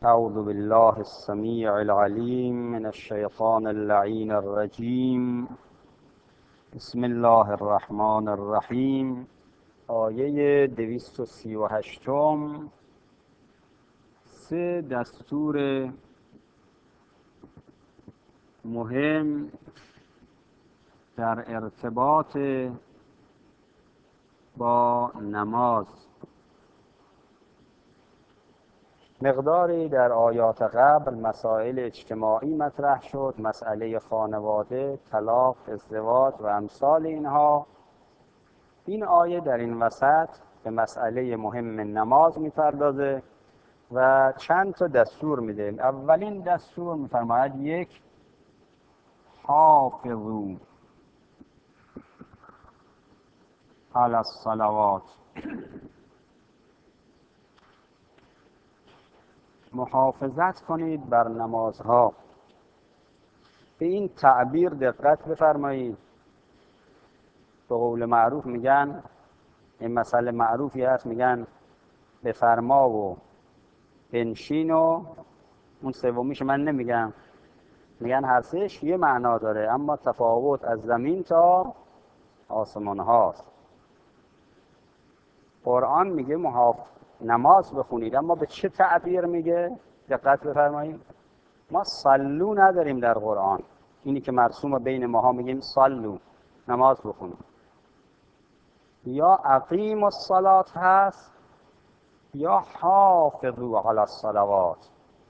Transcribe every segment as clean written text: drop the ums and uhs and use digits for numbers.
أعوذ بالله السميع العليم من الشيطان اللعين الرجیم. بسم الله الرحمن الرحیم. آیه 238 سه دستور مهم در ارتباط با نماز. مقداری در آیات قبل مسائل اجتماعی مطرح شد، مسئله خانواده، طلاق، ازدواج و امثال اینها. این آیه در این وسط به مسئله مهم نماز میپردازه و چند تا دستور میده. اولین دستور میفرماید یک، حافظوا علی الصلوات، محافظت کنید بر نمازها. به این تعبیر دقت بفرمایید. به قول معروف میگن، این مسئله معروفی هست، میگن بفرما و بنشین و اون سومیش من نمیگم، میگن هر سهش یه معنا داره اما تفاوت از زمین تا آسمان هاست. قرآن میگه نماز بخونید، اما به چه تعبیر میگه؟ دقت بفرمایید. ما صلو نداریم در قرآن، اینی که مرسوم بین ماها میگیم صلو، نماز بخونید. یا اقیم الصلات هست یا حافظوا علی الصلوات،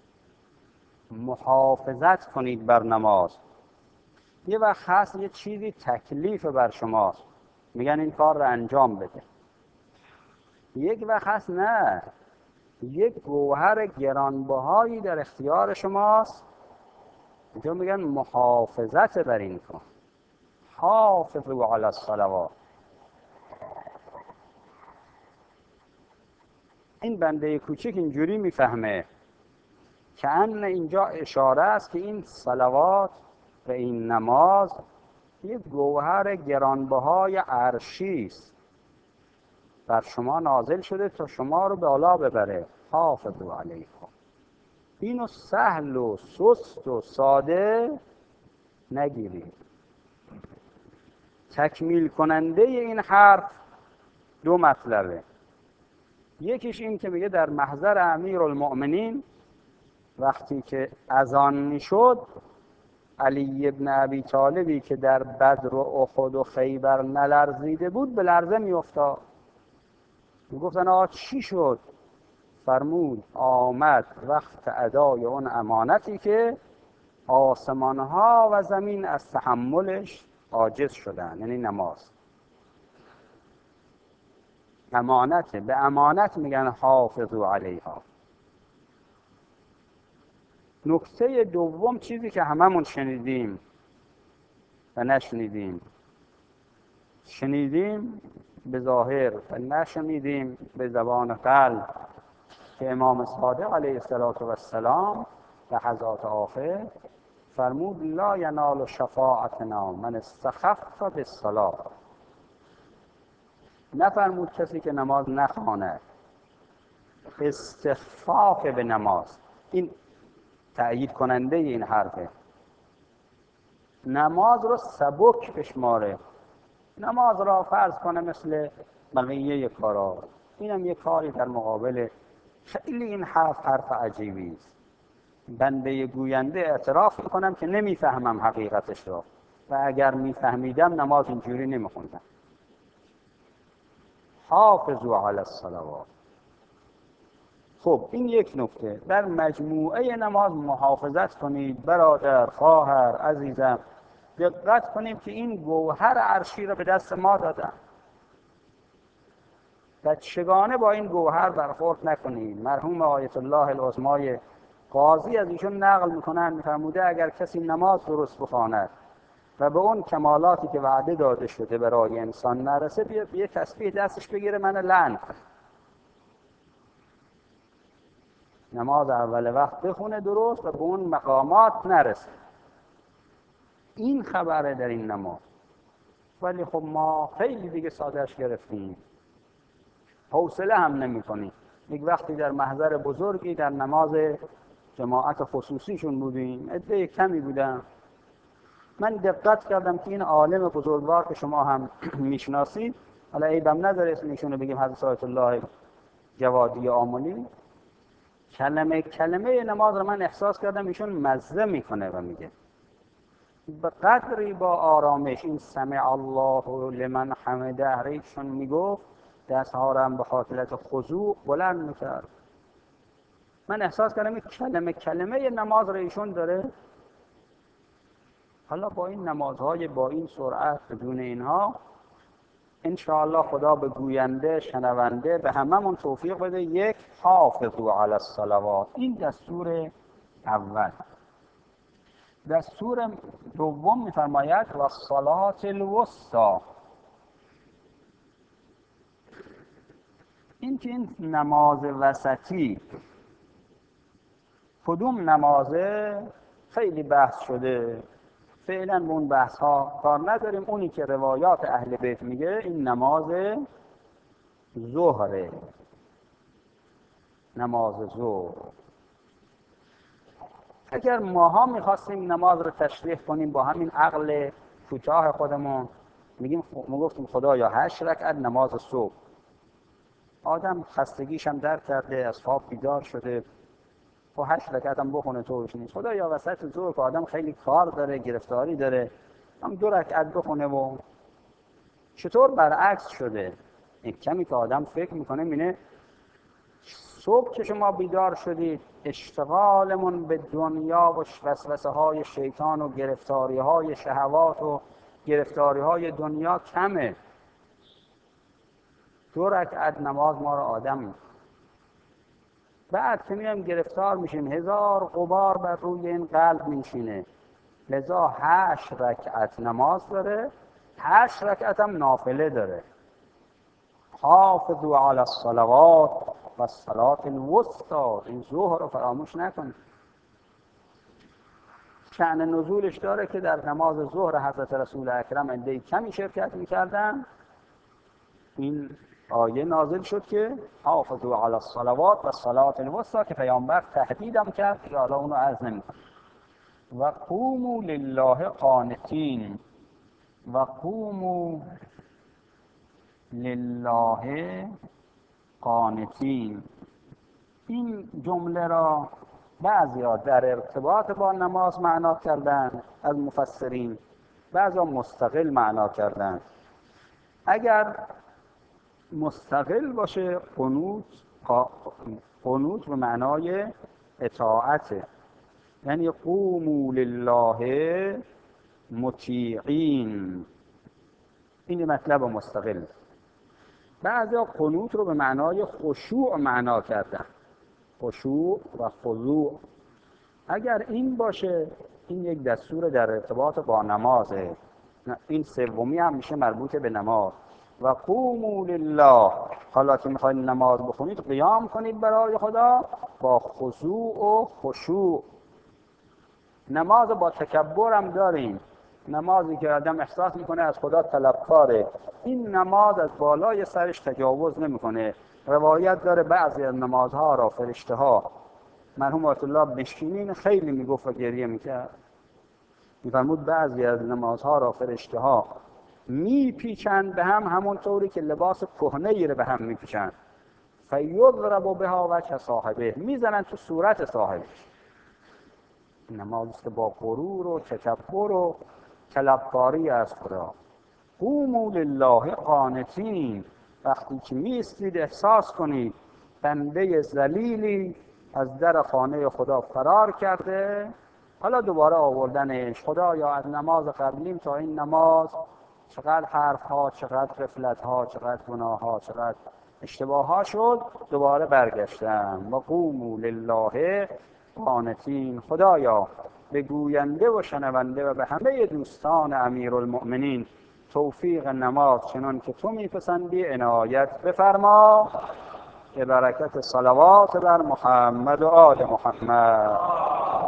محافظت کنید بر نماز. یه وقت هست یه چیزی تکلیف بر شماست، میگن این کار رو انجام بده. یک وقت هست نه، یک گوهر گرانبهایی در اختیار شماست، اینجا میگن محافظت بر این کن. حافظوا علی الصلوات. این بنده کوچک اینجوری میفهمه که ان اینجا اشاره است که این صلوات و این نماز یک گوهر گرانبهای عرشی است، بر شما نازل شده تا شما رو به بالا ببره. حافظوا علیکم. اینو سهل و سست و ساده نگیرید. تکمیل کننده این حرف دو مطلبه. یکیش این که میگه در محضر امیرالمؤمنین وقتی که اذان میشد، علی ابن ابی طالبی که در بدر و احد و خیبر نلرزیده بود به لرزه میافتاد. میگفتن آقا چی شد؟ فرمود آمد وقت ادای اون امانتی که آسمانها و زمین از تحملش عاجز شدن، یعنی نماز. امانته، به امانت میگن حافظوا علیها. نکته دوم، چیزی که هممون شنیدیم و نشنیدیم، شنیدیم به ظاهر و نشنیدیم به زبان قلب، که امام صادق علیه السلام لحظات آخر فرمود لا ینال شفاعتنا من استخف بالصلاة. نفرمود کسی که نماز نخواند، استخفاف به نماز. این تأیید کننده این حرفه. نماز رو سبک بشماره، نماز را فرض کنه مثل بقیه کارا. اینم یه کاری در مقابل. خیلی این حرف عجیبی است. بنده گوینده اعتراف میکنم که نمیفهمم حقیقتش را، و اگر میفهمیدم نماز اینجوری نمیخوندم. حافظوا علی الصلوات. خب این یک نکته. در مجموعه نماز محافظت کنید برادر، خواهر، عزیزم. دقت کنیم که این گوهر عرشی را به دست ما دادن. بچگانه با این گوهر برخورد نکنید. مرحوم آیت الله العظمای قاضی از ایشون نقل میکنن، میفرموده اگر کسی نماز درست بخواند و به اون کمالاتی که وعده داده شده برای انسان نرسه، به یه تسبیح دستش بگیره من لعن کنه. نماز اول وقت بخونه درست و به اون مقامات نرسه. این خبره در این نماز. ولی خب ما خیلی دیگه سادهش گرفتیم، حوصله هم نمی کنیم. یک وقتی در محضر بزرگی در نماز جماعت خصوصیشون بودیم، عده کمی بودن. من دقت کردم که این عالم بزرگوار که شما هم میشناسید، حالا عیبم نداره اسمشون رو بگیم، حضرت آیت الله جوادی آملی، کلمه کلمه نماز رو من احساس کردم ایشون مزه میکنه و میگه به قدری با آرامش این سمع الله لمن حمده ایشون میگفت، دستها رو هم به حالت خضوع بلند میکرد. من احساس کردم این کلمه کلمه نماز رو ایشون داره. حالا با این نمازهای با این سرعت بدون اینها انشاءالله خدا به گوینده شنونده به هممون توفیق بده. یک، حافظوا علی الصلوات، این دستور اول. دستور دوم میفرماید و الصلاة الوسطی، این که این نماز وسطی کدوم نمازه خیلی بحث شده، فعلا اون بحث ها کار نداریم. اونی که روایات اهل بیت میگه این نماز ظهره، نماز ظهر. اگر ماها میخواستیم نماز رو تشریح کنیم با همین عقل کوتاه خودمون، میگفتیم خدایا 8 رکعت نماز صبح. آدم خستگیش هم در کرده، از خواب بیدار شده، خب 8 رکعت هم بخونه طورش نیست. خدایا وسط ظهر که آدم خیلی کار داره، گرفتاری داره، هم 2 رکعت بخونه. و چطور برعکس شده؟ یک کمی که آدم فکر میکنه مینه صبح که شما بیدار شدید اشتغالمون به دنیا و وسوسه های شیطان و گرفتاری های شهوات و گرفتاری های دنیا کمه. 2 رکعت نماز ما رو آدم، بعد که میایم گرفتار میشیم 1000 غبار بر روی این قلب میشینه. لذا 8 رکعت نماز داره، 8 رکعت هم نافله داره. حافظوا علی الصلوات و الصلاة الوسطی، این ظهر رو فراموش نکنید. شأن نزولش داره که در نماز ظهر حضرت رسول اکرم عده کمی شرکت میکردن، این آیه نازل شد که حافظوا علی الصلوات و الصلاة الوسطی، که پیامبر تهدیدم کرد که حالا اونو عرض نمی‌کنم. و قوموا لله قانتین، و قوموا لله قانتین. این جمله را بعضیا در ارتباط با نماز معنا کردن از مفسرین، بعضیا مستقل معنا کردن. اگر مستقل باشه قنوت به معنای اطاعته، یعنی قوموا لله مطیعین، این مطلب مستقل. بعضیا قنوت رو به معنای خشوع معنا کردن، خشوع و خضوع. اگر این باشه این یک دستور در ارتباط با نمازه. این سومی هم میشه مربوط به نماز. و قوموا لله، حالا که میخواید نماز بخونید قیام کنید برای خدا با خضوع و خشوع. نماز با تکبر هم داریم، نمازی که آدم احساس میکنه از خدا طلبکاره، این نماز از بالای سرش تجاوز نمیکنه. روایت داره بعضی از نمازها را فرشته ها، مرحوم آیت الله بشکینین خیلی میگفت و گریه میکرد، میفرمود بعضی از نمازها را فرشته ها میپیچند به هم، همون طوری که لباس کهنه‌ای رو به هم میپیچند. فیضرب بها وجه صاحبه، میزنن تو صورت صاحبش. نمازی که با غرور و تکبر و طلبکاری از خدا. قوموا لله قانتین، وقتی که میستید احساس کنید بنده ذلیلی از در خانه خدا فرار کرده، حالا دوباره آوردنش. خدایا از نماز قبلیم تا این نماز چقدر حرف ها، چقدر غفلت ها، چقدر گناه ها، چقدر اشتباه ها شد، دوباره برگشتم. و قوموا لله قانتین، خدایا به گوینده و شنونده و به همه دوستان امیرالمؤمنین توفیق نماز چنان که تو میپسندی عنایت بفرما، به برکت صلوات بر محمد و آل محمد.